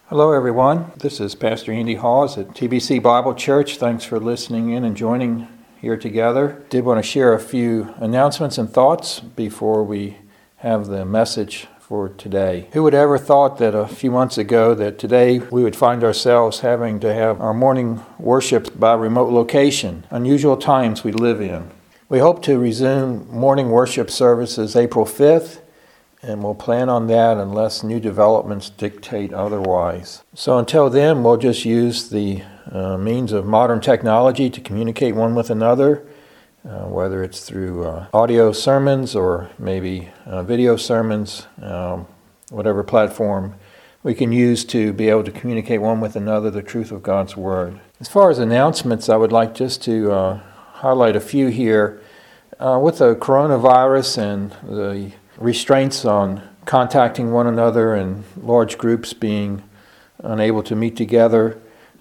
Hello, everyone. This is Pastor Andy Hawes at TBC Bible Church. Thanks for listening in and joining here together. Did want to share a few announcements and thoughts before we have the message for today. Who would ever thought that a few months ago that today we would find ourselves having to have our morning worship by remote location? Unusual times we live in. We hope to resume morning worship services April 5th. And we'll plan on that unless new developments dictate otherwise. So until then, we'll just use the means of modern technology to communicate one with another, whether it's through audio sermons or maybe video sermons, whatever platform we can use to be able to communicate one with another the truth of God's Word. As far as announcements, I would like just to highlight a few here. With the coronavirus and the restraints on contacting one another and large groups being unable to meet together,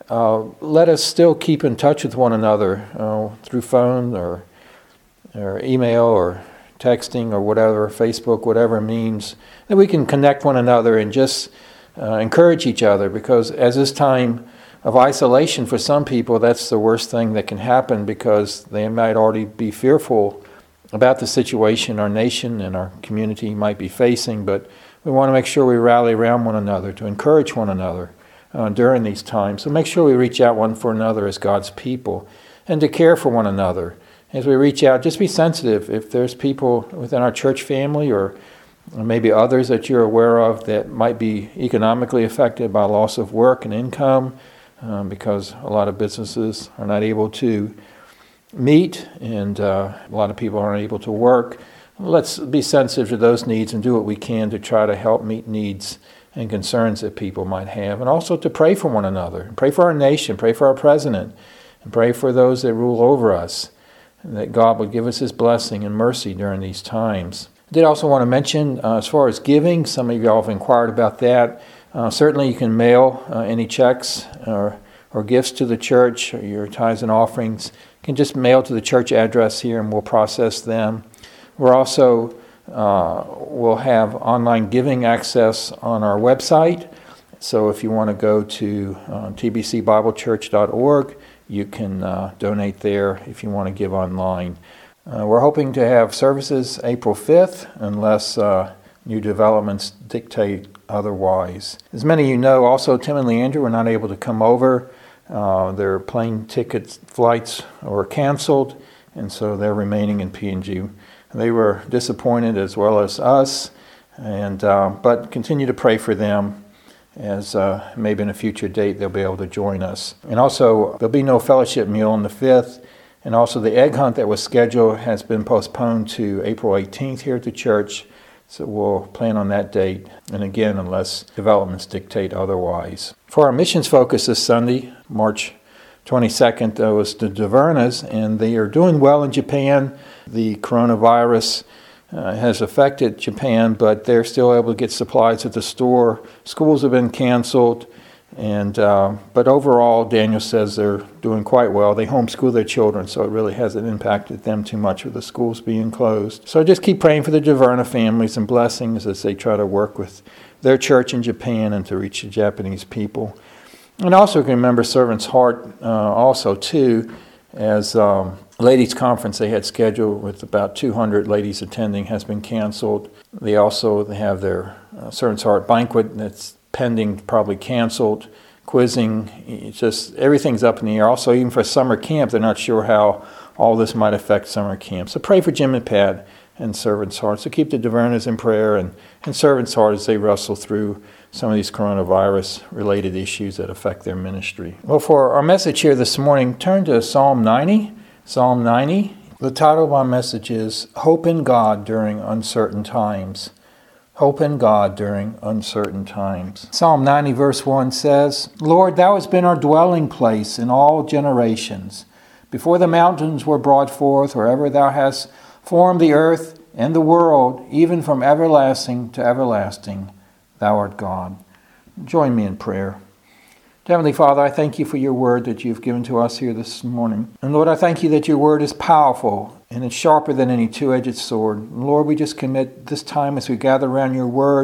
let us still keep in touch with one another through phone or email or texting or whatever, Facebook, whatever means, that we can connect one another and just encourage each other, because as this time of isolation for some people, that's the worst thing that can happen, because they might already be fearful about the situation our nation and our community might be facing, but we want to make sure we rally around one another to encourage one another during these times. So make sure we reach out one for another as God's people and to care for one another. As we reach out, just be sensitive. If there's people within our church family or maybe others that you're aware of that might be economically affected by loss of work and income, because a lot of businesses are not able to meet, and a lot of people aren't able to work. Let's be sensitive to those needs and do what we can to try to help meet needs and concerns that people might have, and also to pray for one another. Pray for our nation, pray for our president, and pray for those that rule over us, and that God would give us His blessing and mercy during these times. I did also want to mention, as far as giving, some of y'all have inquired about that. Certainly you can mail any checks or gifts to the church, or your tithes and offerings. You can just mail to the church address here and we'll process them. We're also we'll have online giving access on our website. So if you want to go to tbcbiblechurch.org, you can donate there if you want to give online. We're hoping to have services April 5th unless new developments dictate otherwise. As many of you know, also Tim and Leandra were not able to come over. Their plane ticket flights were canceled, and so they're remaining in PNG. They were disappointed as well as us, and but continue to pray for them, as maybe in a future date they'll be able to join us. And also, there'll be no fellowship meal on the 5th, and also the egg hunt that was scheduled has been postponed to April 18th here at the church. So we'll plan on that date, and again, unless developments dictate otherwise. For our missions focus this Sunday, March 22nd, there was the Divernas, and they are doing well in Japan. The coronavirus has affected Japan, but they're still able to get supplies at the store. Schools have been canceled, and but overall, Daniel says they're doing quite well. They homeschool their children, so it really hasn't impacted them too much with the schools being closed. So just keep praying for the Diverna families and blessings as they try to work with their church in Japan and to reach the Japanese people. And also can remember Servant's Heart also too, as ladies' conference they had scheduled with about 200 ladies attending has been canceled. They also have their Servant's Heart banquet that's pending, probably canceled. Quizzing, it's just everything's up in the air. Also, even for summer camp, they're not sure how all this might affect summer camp. So pray for Jim and Pat and Servant's Heart. So keep the Divernas in prayer and Servant's Heart as they wrestle through some of these coronavirus-related issues that affect their ministry. Well, for our message here this morning, turn to Psalm 90. Psalm 90. The title of our message is Hope in God During Uncertain Times. Hope in God during uncertain times. Psalm 90 verse 1 says, Lord, Thou hast been our dwelling place in all generations. Before the mountains were brought forth, or ever Thou hast formed the earth and the world, even from everlasting to everlasting, Thou art God. Join me in prayer. Heavenly Father, I thank You for Your word that You've given to us here this morning. And Lord, I thank You that Your word is powerful and it's sharper than any two-edged sword. And Lord, we just commit this time as we gather around Your word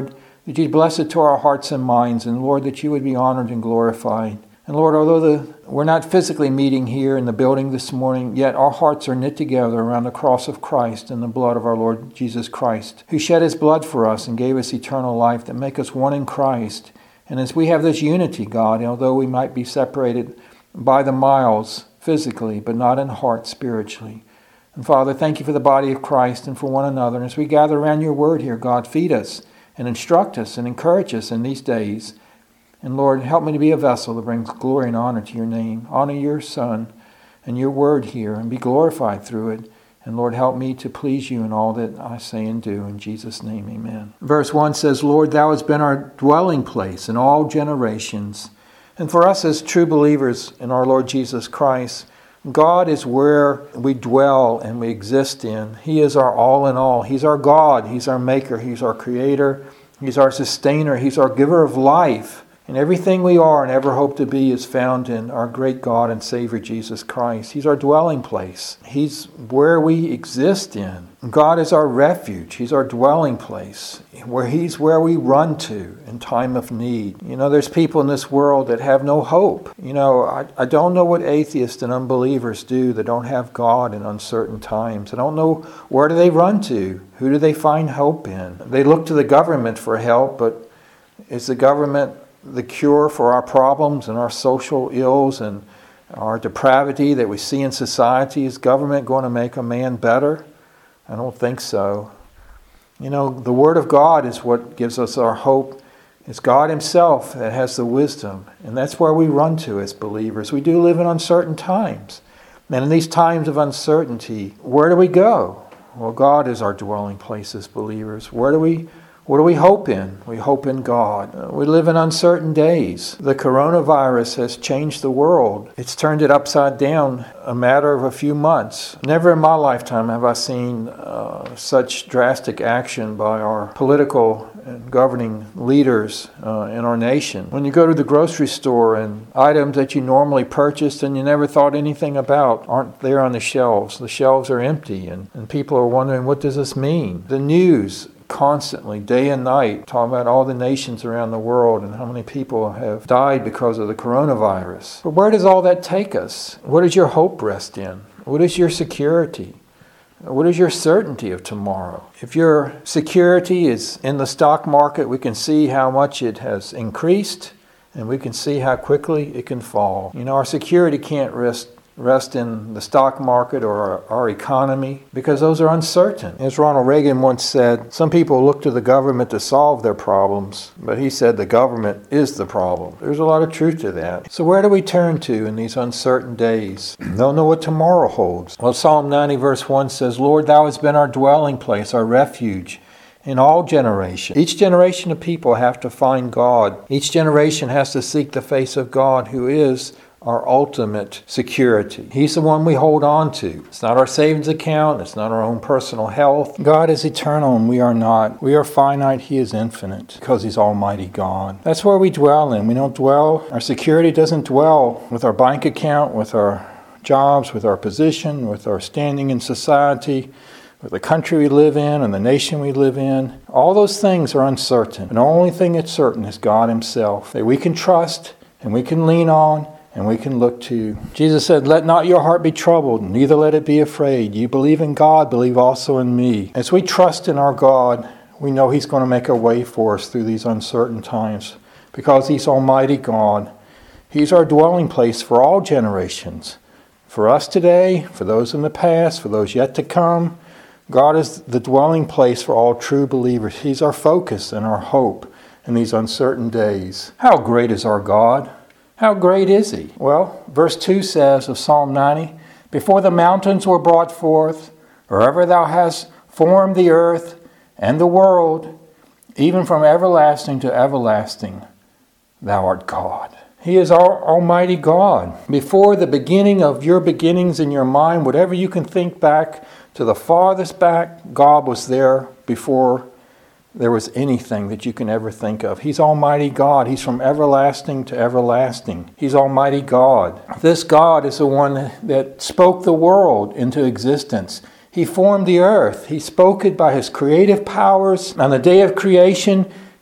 that you'd bless it to our hearts and minds, and Lord, that you would be honored and glorified. And Lord, although we're not physically meeting here in the building this morning, yet our hearts are knit together around the cross of Christ and the blood of our Lord Jesus Christ, who shed his blood for us and gave us eternal life that make us one in Christ. And as we have this unity, God, although we might be separated by the miles physically, but not in heart spiritually. And Father, thank you for the body of Christ and for one another. And as we gather around your word here, God, feed us and instruct us and encourage us in these days. And Lord, help me to be a vessel that brings glory and honor to your name. Honor your Son and your word here and be glorified through it. And Lord, help me to please you in all that I say and do. In Jesus' name, amen. Verse 1 says, Lord, thou hast been our dwelling place in all generations. And for us as true believers in our Lord Jesus Christ, God is where we dwell and we exist in. He is our all in all. He's our God. He's our maker. He's our creator. He's our sustainer. He's our giver of life. And everything we are and ever hope to be is found in our great God and Savior Jesus Christ. He's our dwelling place. He's where we exist in. God is our refuge. He's our dwelling place. He's where we run to in time of need. You know, there's people in this world that have no hope. You know, I don't know what atheists and unbelievers do that don't have God in uncertain times. I don't know, where do they run to? Who do they find hope in? They look to the government for help, but is the government the cure for our problems and our social ills and our depravity that we see in society? Is government going to make a man better? I don't think so. You know, the Word of God is what gives us our hope. It's God Himself that has the wisdom, and that's where we run to as believers. We do live in uncertain times. And in these times of uncertainty, where do we go? Well, God is our dwelling place as believers. What do we hope in? We hope in God. We live in uncertain days. The coronavirus has changed the world. It's turned it upside down a matter of a few months. Never in my lifetime have I seen such drastic action by our political and governing leaders in our nation. When you go to the grocery store and items that you normally purchased and you never thought anything about aren't there on the shelves. The shelves are empty and people are wondering, what does this mean? The news constantly, day and night, talking about all the nations around the world and how many people have died because of the coronavirus. But where does all that take us? What does your hope rest in? What is your security? What is your certainty of tomorrow? If your security is in the stock market, we can see how much it has increased and we can see how quickly it can fall. You know, our security can't rest in the stock market or our economy because those are uncertain. As Ronald Reagan once said, some people look to the government to solve their problems, but he said the government is the problem. There's a lot of truth to that. So where do we turn to in these uncertain days? Don't know what tomorrow holds. Well, Psalm 90 verse 1 says, Lord, thou hast been our dwelling place, our refuge in all generations. Each generation of people have to find God. Each generation has to seek the face of God, who is our ultimate security. He's the one we hold on to. It's not our savings account. It's not our own personal health. God is eternal and we are not. We are finite. He is infinite because He's Almighty God. That's where we dwell in. We don't dwell, our security doesn't dwell with our bank account, with our jobs, with our position, with our standing in society, with the country we live in and the nation we live in. All those things are uncertain. And the only thing that's certain is God Himself, that we can trust and we can lean on and we can look to. Jesus said, let not your heart be troubled, neither let it be afraid. You believe in God, believe also in me. As we trust in our God, we know He's going to make a way for us through these uncertain times because He's Almighty God. He's our dwelling place for all generations. For us today, for those in the past, for those yet to come, God is the dwelling place for all true believers. He's our focus and our hope in these uncertain days. How great is our God? How great is He? Well, verse 2 says of Psalm 90, before the mountains were brought forth, wherever thou hast formed the earth and the world, even from everlasting to everlasting, thou art God. He is our Almighty God. Before the beginning of your beginnings in your mind, whatever you can think back to the farthest back, God was there before there was anything that you can ever think of. He's Almighty God. He's from everlasting to everlasting. He's Almighty God. This God is the one that spoke the world into existence. He formed the earth. He spoke it by His creative powers. On the day of creation,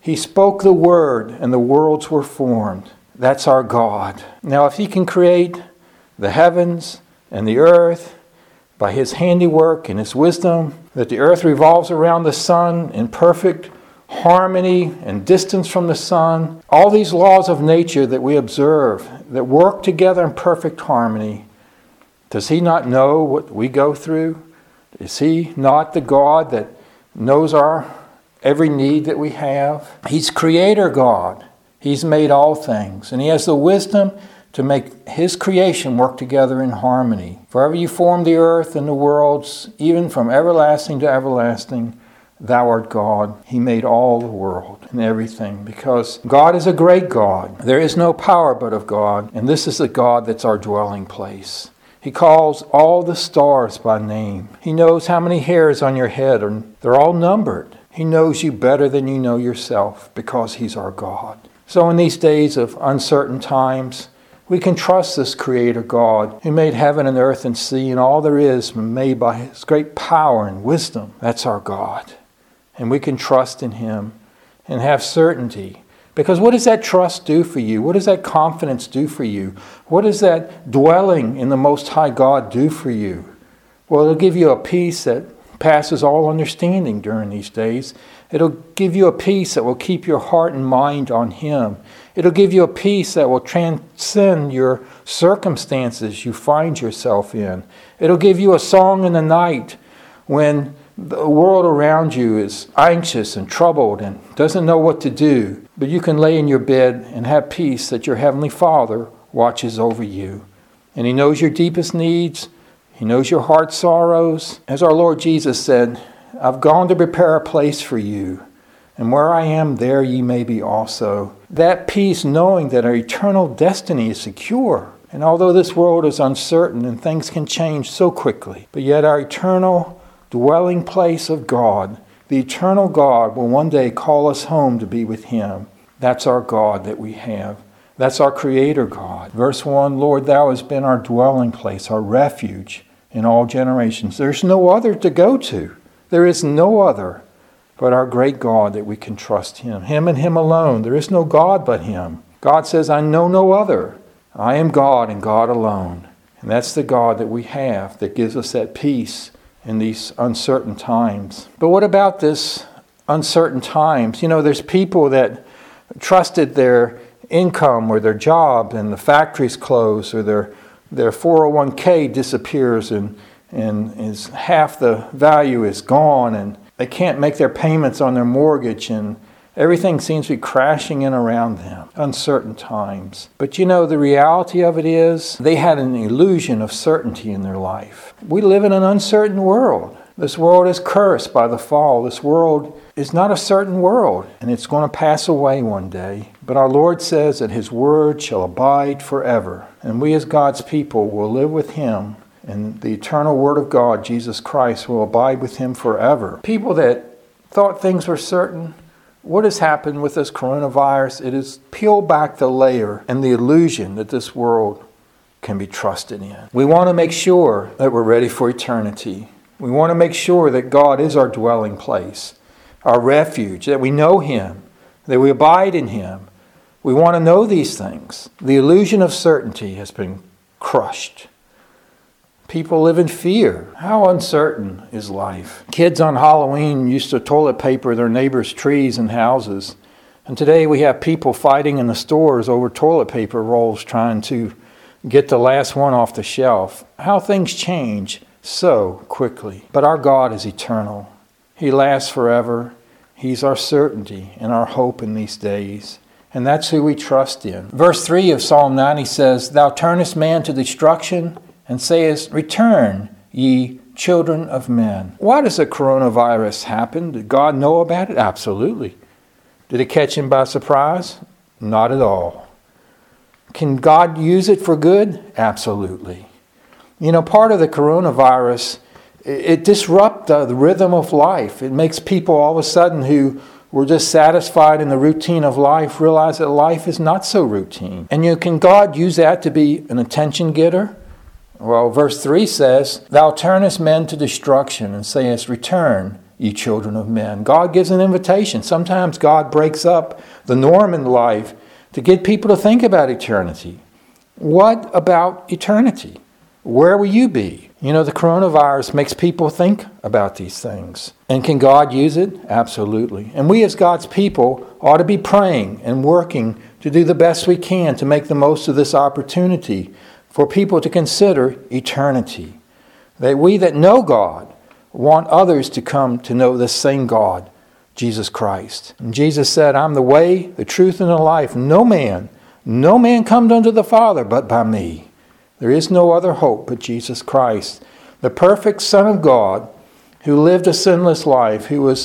He spoke the word and the worlds were formed. That's our God. Now, if He can create the heavens and the earth by His handiwork and His wisdom, that the earth revolves around the sun in perfect harmony and distance from the sun, all these laws of nature that we observe that work together in perfect harmony, does He not know what we go through? Is He not the God that knows our every need that we have? He's Creator God. He's made all things, and He has the wisdom to make His creation work together in harmony. Forever You formed the earth and the worlds, even from everlasting to everlasting, Thou art God. He made all the world and everything, because God is a great God. There is no power but of God, and this is the God that's our dwelling place. He calls all the stars by name. He knows how many hairs on your head, and they're all numbered. He knows you better than you know yourself, because He's our God. So in these days of uncertain times, we can trust this Creator God who made heaven and earth and sea and all there is, made by His great power and wisdom. That's our God. And we can trust in Him and have certainty. Because what does that trust do for you? What does that confidence do for you? What does that dwelling in the Most High God do for you? Well, it'll give you a peace that passes all understanding during these days. It'll give you a peace that will keep your heart and mind on Him. It'll give you a peace that will transcend your circumstances you find yourself in. It'll give you a song in the night when the world around you is anxious and troubled and doesn't know what to do. But you can lay in your bed and have peace that your Heavenly Father watches over you. And He knows your deepest needs. He knows your heart sorrows. As our Lord Jesus said, I've gone to prepare a place for you, and where I am, there ye may be also. That peace, knowing that our eternal destiny is secure. And although this world is uncertain and things can change so quickly, but yet our eternal dwelling place of God, the eternal God, will one day call us home to be with Him. That's our God that we have. That's our Creator God. Verse 1, Lord, Thou hast been our dwelling place, our refuge in all generations. There's no other to go to. There is no other but our great God that we can trust Him. Him and Him alone. There is no God but Him. God says, I know no other. I am God and God alone. And that's the God that we have that gives us that peace in these uncertain times. But what about this uncertain times? You know, there's people that trusted their income or their job and the factories close, or their 401k disappears and is half the value is gone, and they can't make their payments on their mortgage, and everything seems to be crashing in around them. Uncertain times. But you know, the reality of it is they had an illusion of certainty in their life. We live in an uncertain world. This world is cursed by the fall. This world is not a certain world, and it's going to pass away one day. But our Lord says that His word shall abide forever. And we as God's people will live with Him, and the eternal Word of God, Jesus Christ, will abide with Him forever. People that thought things were certain, what has happened with this coronavirus? It has peeled back the layer and the illusion that this world can be trusted in. We want to make sure that we're ready for eternity. We want to make sure that God is our dwelling place, our refuge, that we know Him, that we abide in Him. We want to know these things. The illusion of certainty has been crushed. People live in fear. How uncertain is life? Kids on Halloween used to toilet paper their neighbors' trees and houses. And today we have people fighting in the stores over toilet paper rolls trying to get the last one off the shelf. How things change so quickly. But our God is eternal. He lasts forever. He's our certainty and our hope in these days. And that's who we trust in. Verse 3 of Psalm 90 says, Thou turnest man to destruction, and sayest, Return, ye children of men. Why does the coronavirus happen? Did God know about it? Absolutely. Did it catch Him by surprise? Not at all. Can God use it for good? Absolutely. You know, part of the coronavirus, it disrupts the rhythm of life. It makes people all of a sudden who were just satisfied in the routine of life realize that life is not so routine. And can God use that to be an attention getter? Well, verse 3 says, Thou turnest men to destruction, and sayest, Return, ye children of men. God gives an invitation. Sometimes God breaks up the norm in life to get people to think about eternity. What about eternity? Where will you be? You know, the coronavirus makes people think about these things. And can God use it? Absolutely. And we as God's people ought to be praying and working to do the best we can to make the most of this opportunity for people to consider eternity. That we that know God want others to come to know the same God, Jesus Christ. And Jesus said, I'm the way, the truth, and the life. No man comes unto the Father but by me. There is no other hope but Jesus Christ, the perfect Son of God, who lived a sinless life, who was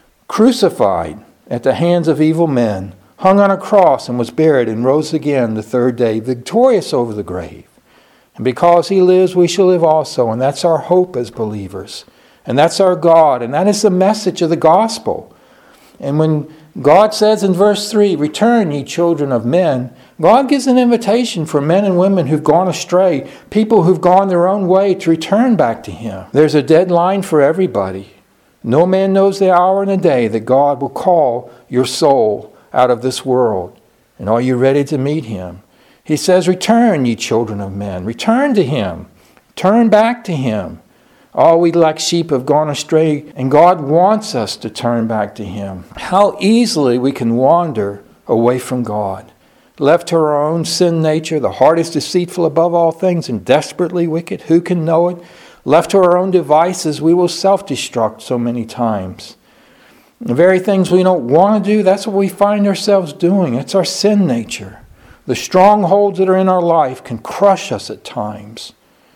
crucified at the hands of evil men, hung on a cross and was buried and rose again the third day, victorious over the grave. And because he lives, we shall live also. And that's our hope as believers. And that's our God. And that is the message of the gospel. And when God says in verse 3, return, ye children of men, God gives an invitation for men and women who've gone astray, people who've gone their own way, to return back to Him. There's a deadline for everybody. No man knows the hour and the day that God will call your soul out of this world. And are you ready to meet Him? He says, return, ye children of men. Return to Him. Turn back to Him. All we like sheep have gone astray, and God wants us to turn back to Him. How easily we can wander away from God. Left to our own sin nature, the heart is deceitful above all things and desperately wicked. Who can know it? Left to our own devices, we will self-destruct so many times. The very things we don't want to do, that's what we find ourselves doing. It's our sin nature. The strongholds that are in our life can crush us at times.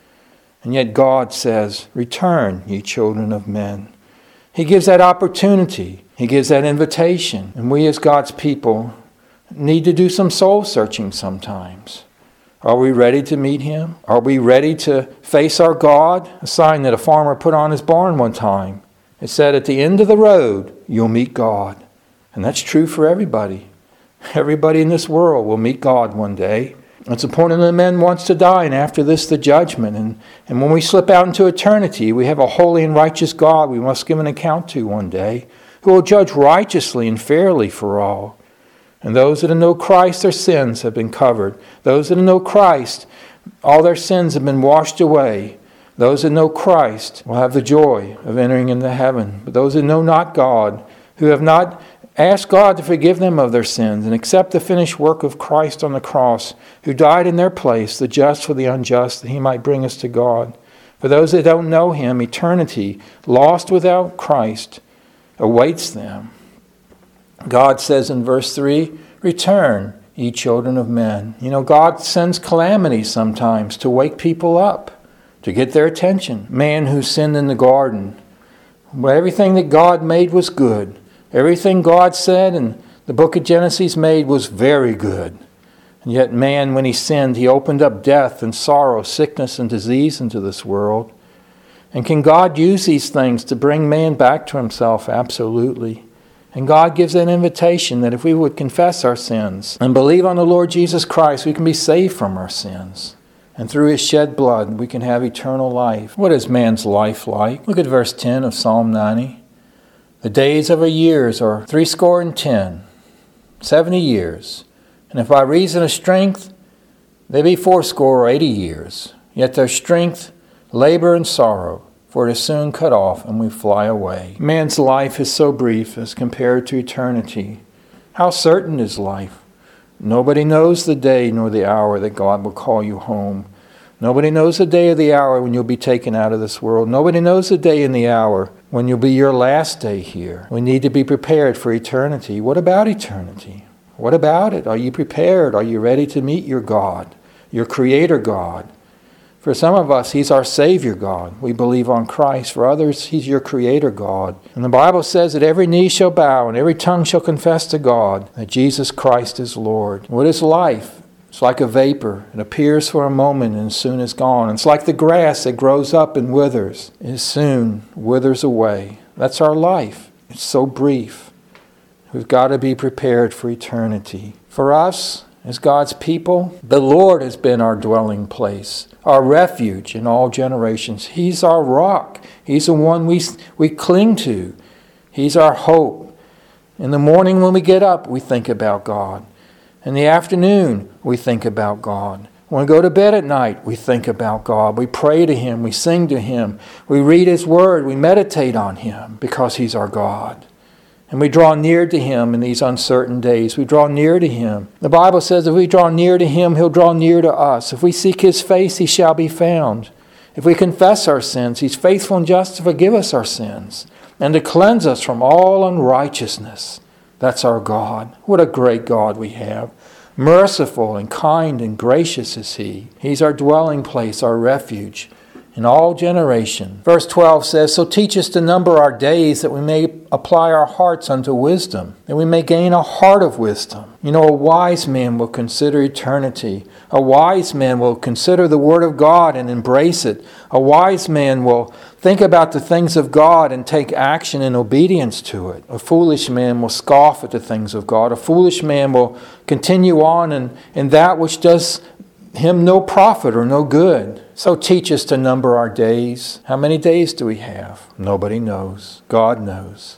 And yet God says, return, ye children of men. He gives that opportunity. He gives that invitation. And we as God's people need to do some soul searching sometimes. Are we ready to meet Him? Are we ready to face our God? A sign that a farmer put on his barn one time. It said, at the end of the road, you'll meet God. And that's true for everybody. Everybody in this world will meet God one day. It's appointed that man wants to die, and after this the judgment. And when we slip out into eternity, we have a holy and righteous God we must give an account to one day, who will judge righteously and fairly for all. And those that know Christ, their sins have been covered. Those that know Christ, all their sins have been washed away. Those that know Christ will have the joy of entering into heaven. But those that know not God, who have not asked God to forgive them of their sins and accept the finished work of Christ on the cross, who died in their place, the just for the unjust, that He might bring us to God. For those that don't know Him, eternity, lost without Christ, awaits them. God says in verse 3, return, ye children of men. You know, God sends calamities sometimes to wake people up, to get their attention. Man who sinned in the garden, well, everything that God made was good. Everything God said in the book of Genesis made was very good. And yet man, when he sinned, he opened up death and sorrow, sickness and disease into this world. And can God use these things to bring man back to Himself? Absolutely. And God gives an invitation that if we would confess our sins and believe on the Lord Jesus Christ, we can be saved from our sins. And through His shed blood, we can have eternal life. What is man's life like? Look at verse 10 of Psalm 90. The days of our years are 70, 70 years. And if by reason of strength, they be 80 years. Yet their strength, labor and sorrow, for it is soon cut off, and we fly away. Man's life is so brief as compared to eternity. How certain is life? Nobody knows the day nor the hour that God will call you home. Nobody knows the day or the hour when you'll be taken out of this world. Nobody knows the day and the hour when you'll be your last day here. We need to be prepared for eternity. What about eternity? What about it? Are you prepared? Are you ready to meet your God, your Creator God? For some of us, He's our Savior God. We believe on Christ. For others, He's your Creator God. And the Bible says that every knee shall bow and every tongue shall confess to God that Jesus Christ is Lord. What is life? It's like a vapor. It appears for a moment and soon is gone. It's like the grass that grows up and withers. It soon withers away. That's our life. It's so brief. We've got to be prepared for eternity. For us, as God's people, the Lord has been our dwelling place, our refuge in all generations. He's our rock. He's the one we cling to. He's our hope. In the morning when we get up, we think about God. In the afternoon, we think about God. When we go to bed at night, we think about God. We pray to Him. We sing to Him. We read His Word. We meditate on Him because He's our God. And we draw near to Him in these uncertain days. We draw near to Him. The Bible says if we draw near to Him, He'll draw near to us. If we seek His face, He shall be found. If we confess our sins, He's faithful and just to forgive us our sins and to cleanse us from all unrighteousness. That's our God. What a great God we have. Merciful and kind and gracious is He. He's our dwelling place, our refuge in all generation. Verse 12 says, so teach us to number our days that we may apply our hearts unto wisdom, that we may gain a heart of wisdom. You know, a wise man will consider eternity. A wise man will consider the Word of God and embrace it. A wise man will think about the things of God and take action in obedience to it. A foolish man will scoff at the things of God. A foolish man will continue on in that which does him no profit or no good. So teach us to number our days. How many days do we have? Nobody knows. God knows.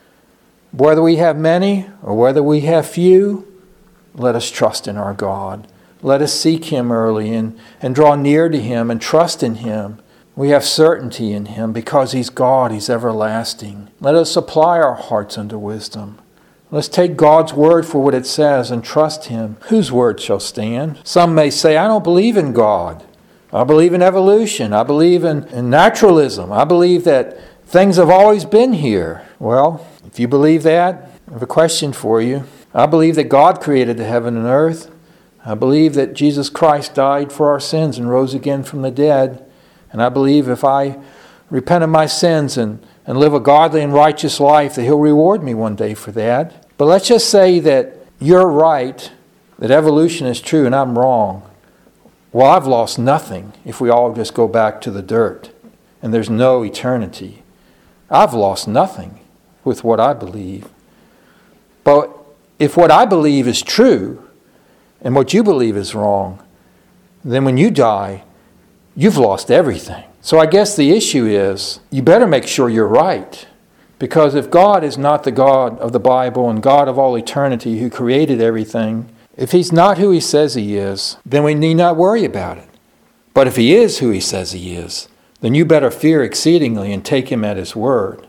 Whether we have many or whether we have few, let us trust in our God. Let us seek Him early and draw near to Him and trust in Him. We have certainty in Him because He's God. He's everlasting. Let us apply our hearts unto wisdom. Let's take God's word for what it says and trust Him. Whose word shall stand? Some may say, I don't believe in God. I believe in evolution. I believe in naturalism. I believe that things have always been here. Well, if you believe that, I have a question for you. I believe that God created the heaven and earth. I believe that Jesus Christ died for our sins and rose again from the dead. And I believe if I repent of my sins and live a godly and righteous life, that He'll reward me one day for that. But let's just say that you're right, that evolution is true, and I'm wrong. Well, I've lost nothing if we all just go back to the dirt and there's no eternity. I've lost nothing with what I believe. But if what I believe is true and what you believe is wrong, then when you die, you've lost everything. So I guess the issue is, you better make sure you're right. Because if God is not the God of the Bible and God of all eternity who created everything, if He's not who He says He is, then we need not worry about it. But if He is who He says He is, then you better fear exceedingly and take Him at His word.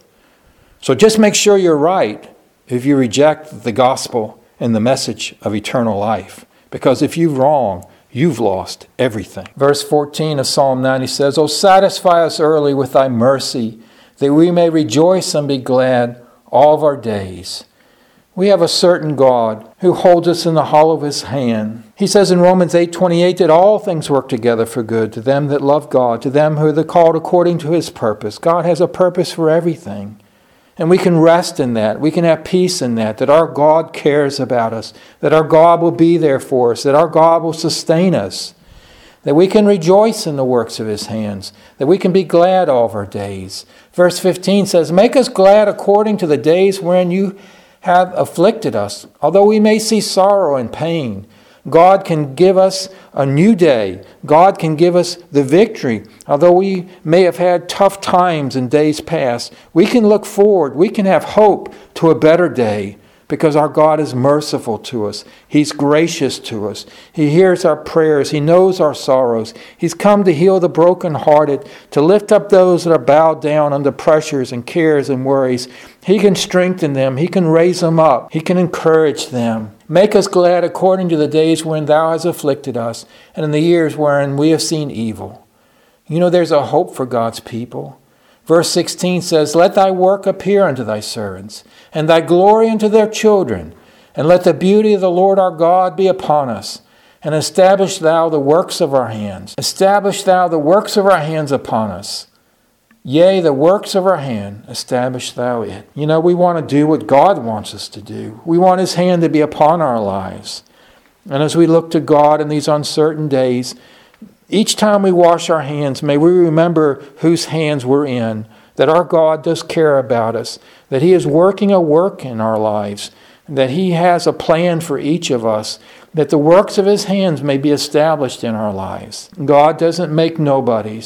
So just make sure you're right if you reject the gospel and the message of eternal life. Because if you're wrong, you've lost everything. Verse 14 of Psalm 90 says, O satisfy us early with Thy mercy, that we may rejoice and be glad all of our days. We have a certain God who holds us in the hollow of His hand. He says in Romans 8:28 that all things work together for good to them that love God, to them who are called according to His purpose. God has a purpose for everything. And we can rest in that. We can have peace in that our God cares about us, that our God will be there for us, that our God will sustain us, that we can rejoice in the works of His hands, that we can be glad all of our days. Verse 15 says, Make us glad according to the days wherein You have afflicted us, although we may see sorrow and pain. God can give us a new day. God can give us the victory. Although we may have had tough times in days past, we can look forward. We can have hope to a better day because our God is merciful to us. He's gracious to us. He hears our prayers. He knows our sorrows. He's come to heal the brokenhearted, to lift up those that are bowed down under pressures and cares and worries. He can strengthen them. He can raise them up. He can encourage them. Make us glad according to the days when Thou hast afflicted us, and in the years wherein we have seen evil. You know, there's a hope for God's people. Verse 16 says, Let Thy work appear unto Thy servants, and Thy glory unto their children. And let the beauty of the Lord our God be upon us. And establish Thou the works of our hands. Establish Thou the works of our hands upon us. Yea, the works of our hand, establish Thou it. You know, we want to do what God wants us to do. We want His hand to be upon our lives. And as we look to God in these uncertain days, each time we wash our hands, may we remember whose hands we're in, that our God does care about us, that He is working a work in our lives, that He has a plan for each of us, that the works of His hands may be established in our lives. God doesn't make nobodies.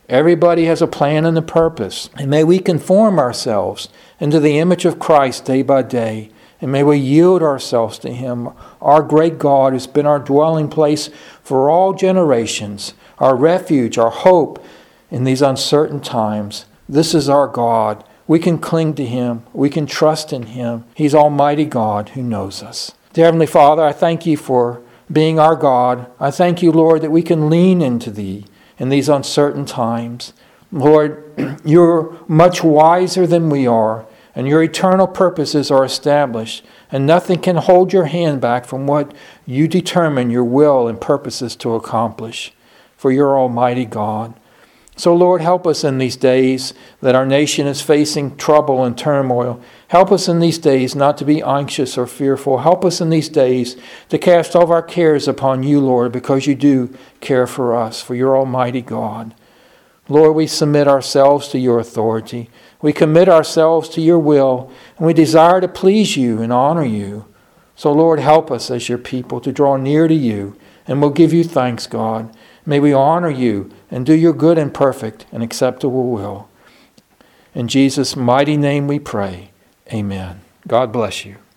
Everybody has a plan and a purpose. And may we conform ourselves into the image of Christ day by day. And may we yield ourselves to Him, our great God, who's been our dwelling place for all generations, our refuge, our hope in these uncertain times. This is our God. We can cling to Him. We can trust in Him. He's Almighty God who knows us. Dear Heavenly Father, I thank You for being our God. I thank You, Lord, that we can lean into Thee in these uncertain times. Lord, You're much wiser than we are, and Your eternal purposes are established, and nothing can hold Your hand back from what You determine Your will and purposes to accomplish. For You're Almighty God. So, Lord, help us in these days that our nation is facing trouble and turmoil. Help us in these days not to be anxious or fearful. Help us in these days to cast all of our cares upon You, Lord, because You do care for us, for You're Almighty God. Lord, we submit ourselves to Your authority. We commit ourselves to Your will, and we desire to please You and honor You. So, Lord, help us as Your people to draw near to You, and we'll give You thanks, God. May we honor You and do Your good and perfect and acceptable will. In Jesus' mighty name we pray. Amen. God bless you.